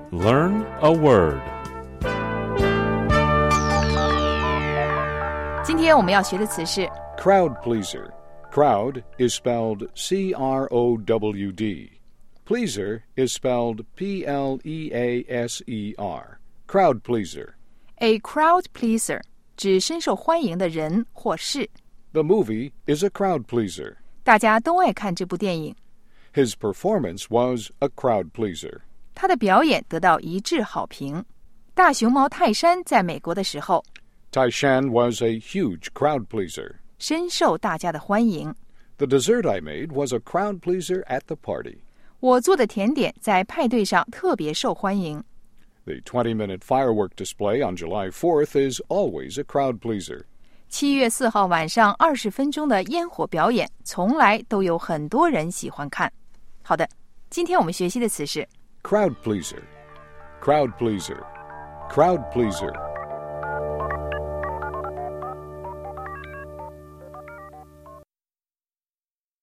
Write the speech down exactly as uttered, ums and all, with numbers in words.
Learn a word. 今天我们要学的词是 Crowd pleaser. Crowd is spelled C R O W D. Pleaser is spelled P L E A S E R. Crowd pleaser. a crowd pleaser 指深受欢迎的人或事。 The movie is a crowd pleaser. 大家都爱看这部电影。 His performance was a crowd pleaser. 他的表演得到一致好评。大熊猫泰山在美国的时候， Taishan was a huge crowd pleaser. 深受大家的欢迎。 The dessert I made was a crowd pleaser at the party. 我做的甜点在派对上特别受欢迎。 The twenty-minute firework display on July fourth is always a crowd pleaser. 七月四号晚上二十分钟的烟火表演，从来都有很多人喜欢看。好的，今天我们学习的词是 Crowd pleaser. Crowd pleaser. Crowd pleaser.